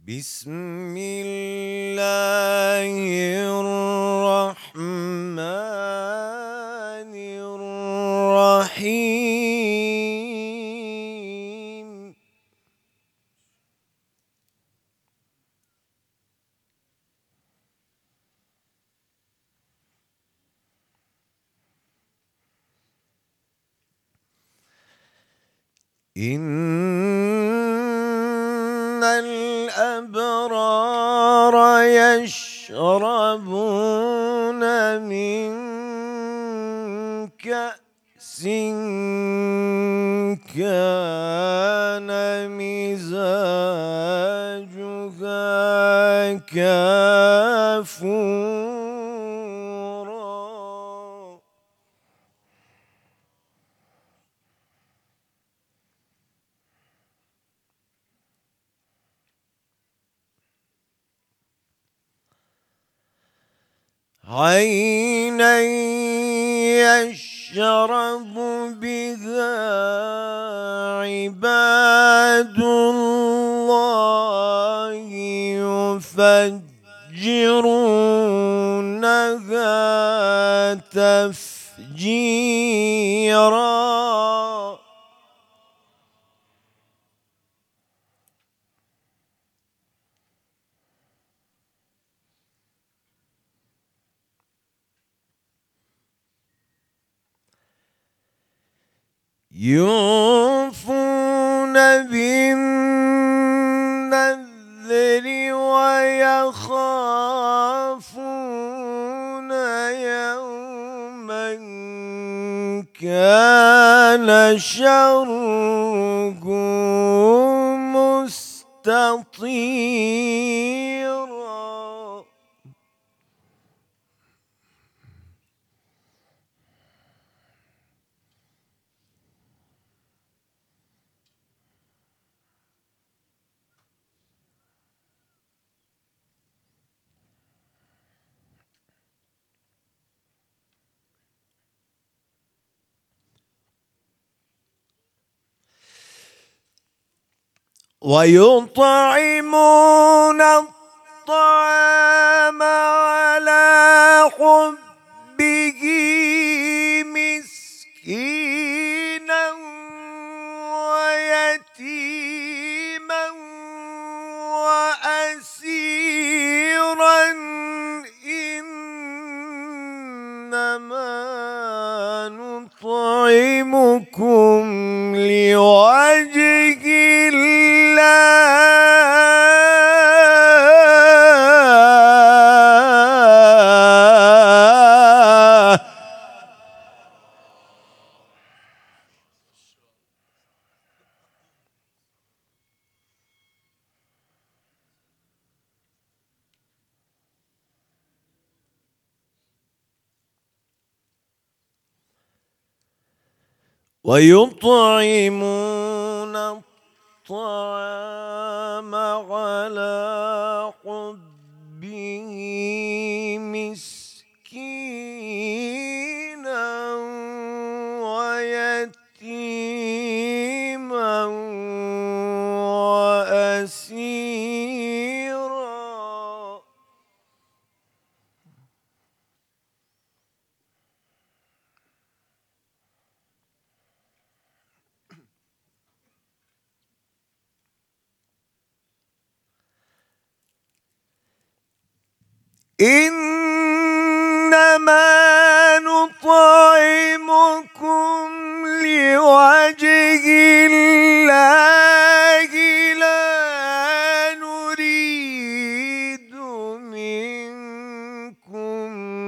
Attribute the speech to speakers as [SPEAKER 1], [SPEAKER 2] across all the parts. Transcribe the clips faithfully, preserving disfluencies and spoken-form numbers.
[SPEAKER 1] بسم الله الرحمن الرحيم. إن الأبرار يشربون من كأس كان مزاجها كافورا. عينا يشرب بها عباد الله يفجرونها تفجيرا. يوفون بالنذر ويخافون يوما كان شره مستطيرا. ويطعمون الطعام على حبه مسكينا ويتيما وأسيرا إنما نطعمكم لوجه الله ويطعمون الطعام على حبه مسكينا ويتيما وأسيرا. إنما نطعمكم لوجه الله لا نريد منكم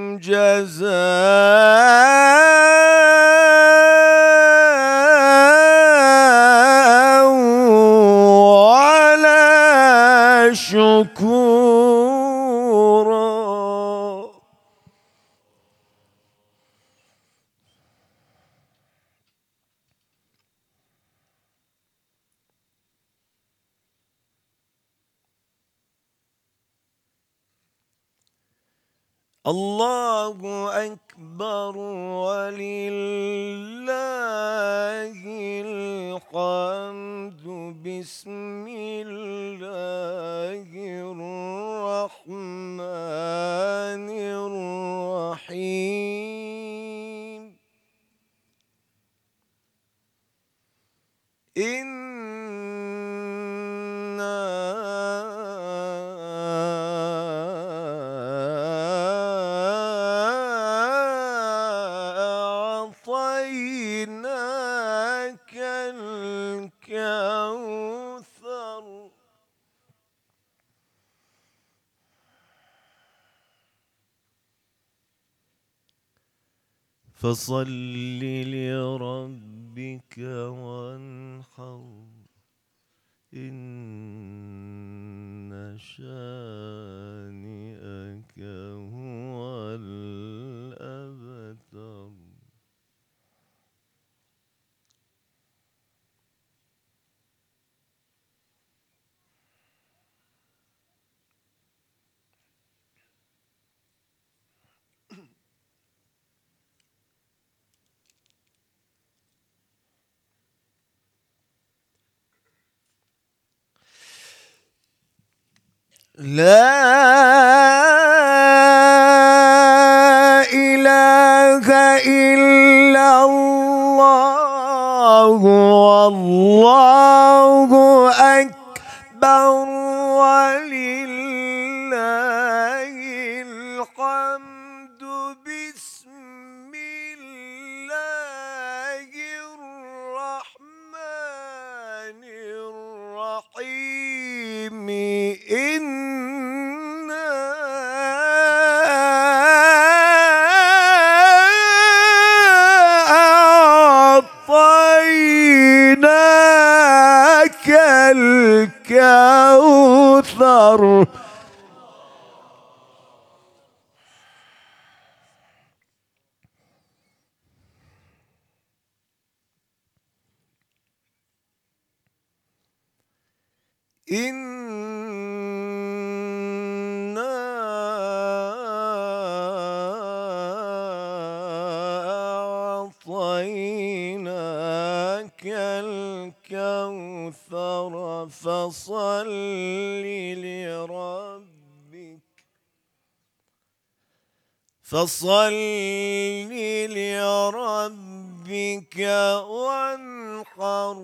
[SPEAKER 1] جزاء ولا شكورا. الله أكبر ولله الحمد. بسم الله إنا أعطيناك الكوثر فصل لربك وانحر إن شانئك هو الأبتر. لا إله إلا الله والله أكبر ولله الحمد. بسم الله الرحمن الرحيم. إنا أعطيناك الكوثر إنا أعطيناك الكوثر فصل لربك فصل لربك وانحر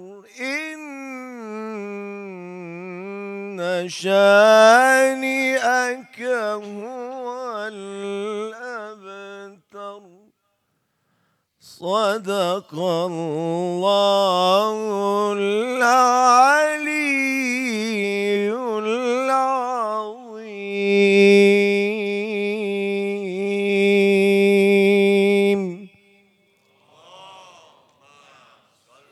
[SPEAKER 1] إن شانئك هو الأبتر. صدق الله العظيم.